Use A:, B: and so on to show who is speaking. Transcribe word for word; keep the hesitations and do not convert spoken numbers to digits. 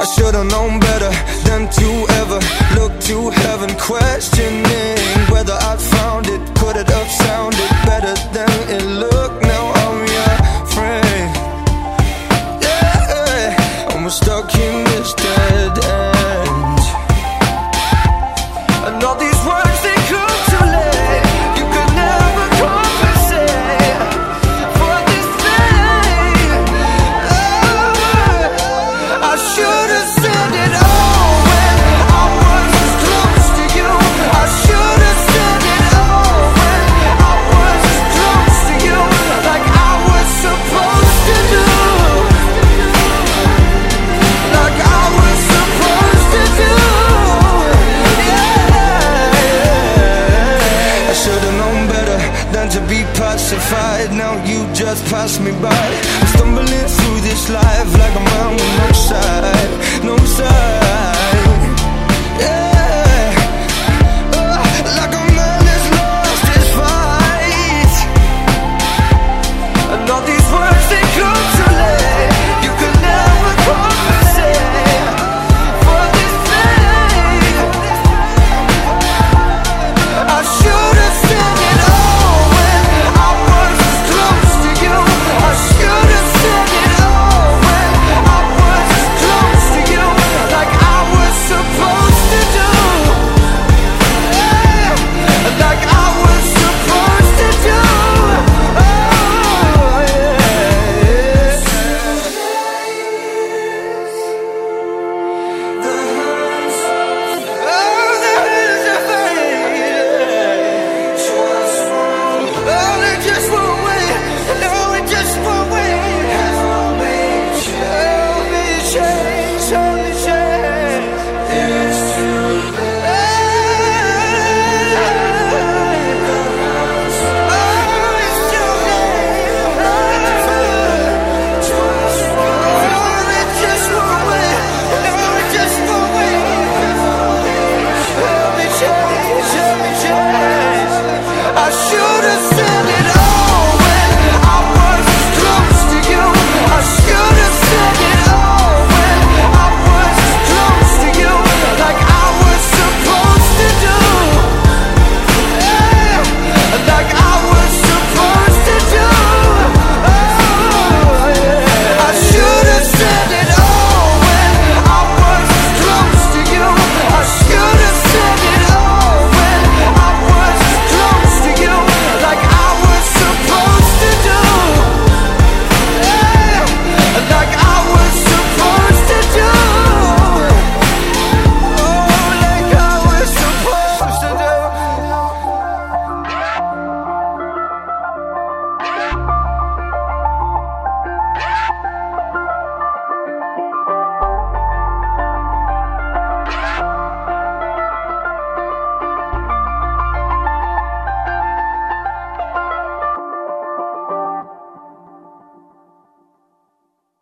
A: I should've known better than to ever look to heaven, questioning whether I'd found it. Could it have sounded better than it looked? Now I'm your friend, yeah, and we're stuck in this dead end. And all these words, they come too late. You could never compensate for this thing. Oh, I should have said it all when I was as close to you. I should have said it all when I was as close to you, like I was supposed to do, like I was supposed to do. I should've known better than to be pacified. Now you just passed me by. I'm stumbling through this life like a man with no side, no side.